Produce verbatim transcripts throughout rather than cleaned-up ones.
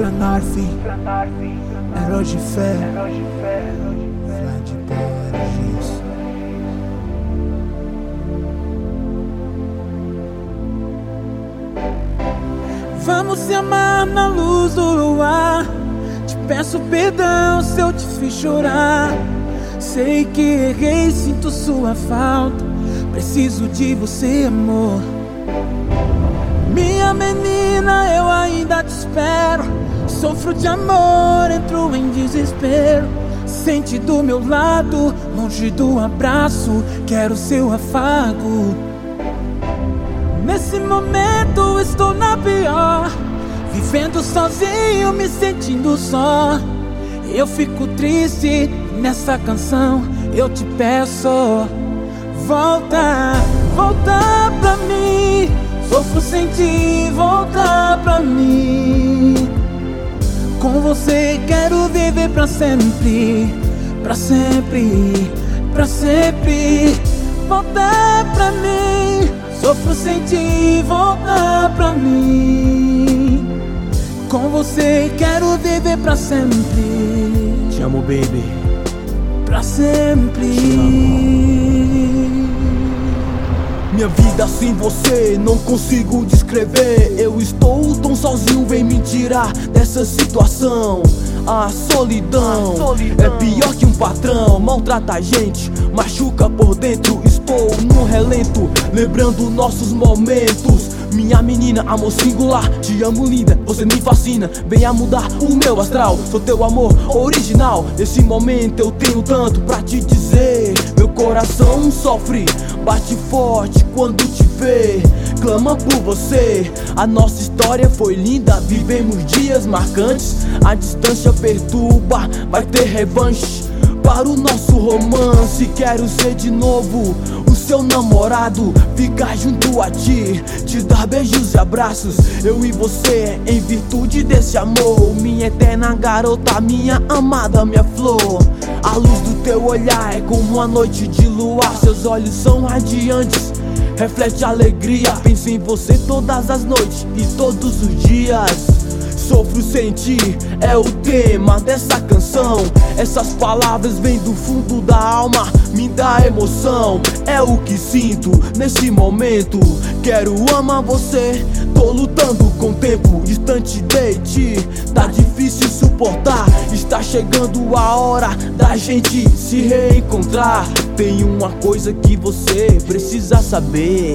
Franarfi, herói de fé, Vlad Borges. Vamos se amar na luz do luar. Te peço perdão se eu te fiz chorar. Sei que errei, sinto sua falta. Preciso de você, amor. Minha menina, eu ainda te espero. Sofro de amor, entro em desespero. Sente do meu lado, longe do abraço. Quero seu afago. Nesse momento estou na pior, vivendo sozinho, me sentindo só. Eu fico triste, nessa canção eu te peço: volta, volta pra mim. Sofro sem ti, volta pra mim. Com você quero viver pra sempre, pra sempre, pra sempre. Volta pra mim. Sofro sem ti, volta pra mim. Com você quero viver pra sempre. Te amo, baby. Pra sempre. Te amo. Minha vida sem você não consigo descrever. Eu estou tão sozinho, vem me tirar dessa situação. A solidão, a solidão é pior que um patrão. Maltrata a gente, machuca por dentro. Estou no relento, lembrando nossos momentos. Minha menina, amor singular, te amo linda, você me fascina. Venha mudar o meu astral, sou teu amor original. Nesse momento eu tenho tanto pra te dizer. Meu coração sofre, bate forte quando te vê. Clama por você, a nossa história foi linda. Vivemos dias marcantes, a distância perturba. Vai ter revanche para o nosso romance. Quero ser de novo o seu namorado, ficar junto a ti, te dar beijos e abraços. Eu e você em virtude desse amor. Minha eterna garota, minha amada, minha flor. A luz do teu olhar é como uma noite de luar. Seus olhos são radiantes, reflete alegria. Penso em você todas as noites e todos os dias. Sofro sem ti é o tema dessa canção. Essas palavras vêm do fundo da alma, me dá emoção. É o que sinto nesse momento. Quero amar você, tô lutando com o tempo distante de ti. Tá difícil suportar, está chegando a hora da gente se reencontrar. Tem uma coisa que você precisa saber.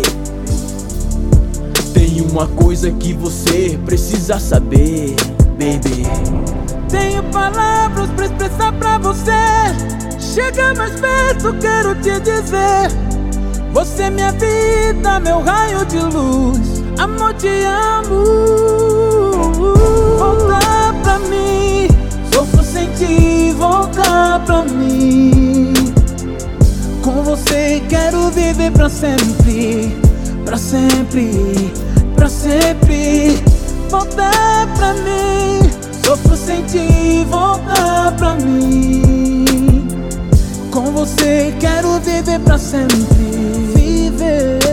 Tem uma coisa que você precisa saber, baby. Tenho palavras pra expressar pra você. Chega mais perto, quero te dizer. Você é minha vida, meu raio de luz. Amor, te amo. Volta pra mim. Sofro sem ti, volta pra mim. Com você quero viver pra sempre, pra sempre, pra sempre. Volta pra mim. Sofro sem ti, volta pra mim. Com você quero viver pra sempre. Viver.